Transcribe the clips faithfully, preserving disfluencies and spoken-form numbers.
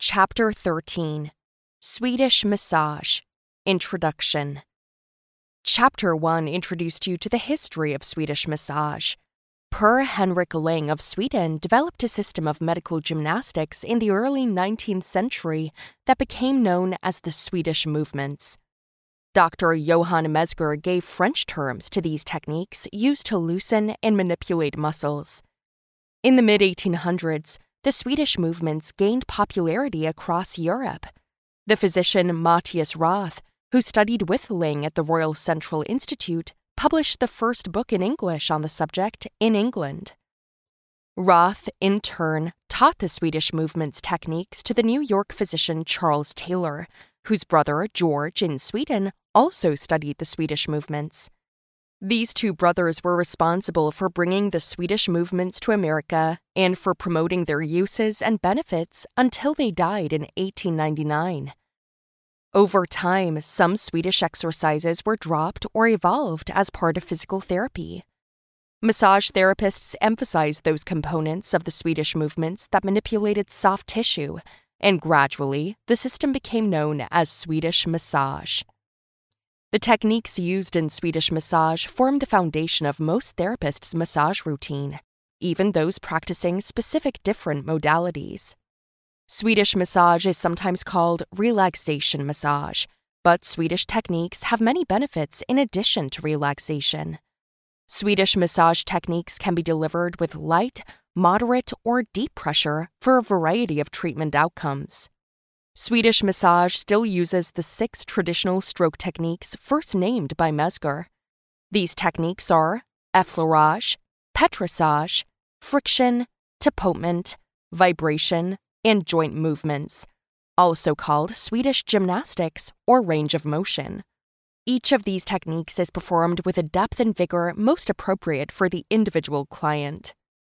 Chapter thirteen, Swedish Massage, Introduction. Chapter one introduced you to the history of Swedish massage. Per Henrik Ling of Sweden developed a system of medical gymnastics in the early nineteenth century that became known as the Swedish movements. Doctor Johann Mesger gave French terms to these techniques used to loosen and manipulate muscles. In the mid eighteen hundreds, the Swedish movements gained popularity across Europe. The physician Matthias Roth, who studied with Ling at the Royal Central Institute, published the first book in English on the subject in England. Roth, in turn, taught the Swedish movements techniques to the New York physician Charles Taylor, whose brother, George, in Sweden, also studied the Swedish movements. These two brothers were responsible for bringing the Swedish movements to America and for promoting their uses and benefits until they died in eighteen ninety-nine. Over time, some Swedish exercises were dropped or evolved as part of physical therapy. Massage therapists emphasized those components of the Swedish movements that manipulated soft tissue, and gradually, the system became known as Swedish massage. The techniques used in Swedish massage form the foundation of most therapists' massage routine, even those practicing specific different modalities. Swedish massage is sometimes called relaxation massage, but Swedish techniques have many benefits in addition to relaxation. Swedish massage techniques can be delivered with light, moderate, or deep pressure for a variety of treatment outcomes. Swedish massage still uses the six traditional stroke techniques first named by Mesger. These techniques are effleurage, petrissage, friction, tapotement, vibration, and joint movements, also called Swedish gymnastics or range of motion. Each of these techniques is performed with a depth and vigor most appropriate for the individual client.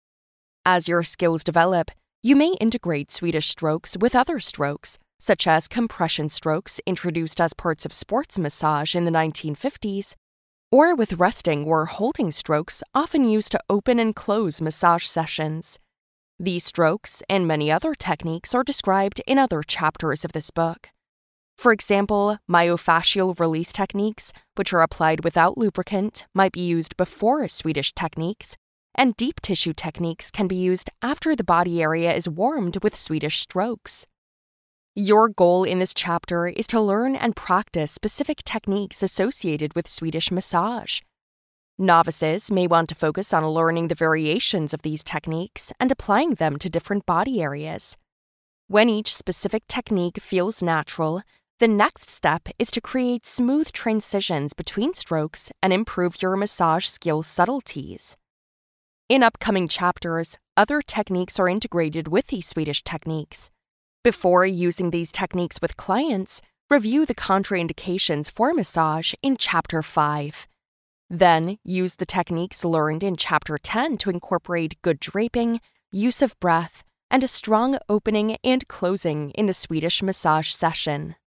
As your skills develop, you may integrate Swedish strokes with other strokes, such as compression strokes introduced as parts of sports massage in the nineteen fifties, or with resting or holding strokes often used to open and close massage sessions. These strokes and many other techniques are described in other chapters of this book. For example, myofascial release techniques, which are applied without lubricant, might be used before Swedish techniques, and deep tissue techniques can be used after the body area is warmed with Swedish strokes. Your goal in this chapter is to learn and practice specific techniques associated with Swedish massage. Novices may want to focus on learning the variations of these techniques and applying them to different body areas. When each specific technique feels natural, the next step is to create smooth transitions between strokes and improve your massage skill subtleties. In upcoming chapters, other techniques are integrated with these Swedish techniques. Before using these techniques with clients, review the contraindications for massage in Chapter five. Then, use the techniques learned in Chapter ten to incorporate good draping, use of breath, and a strong opening and closing in the Swedish massage session.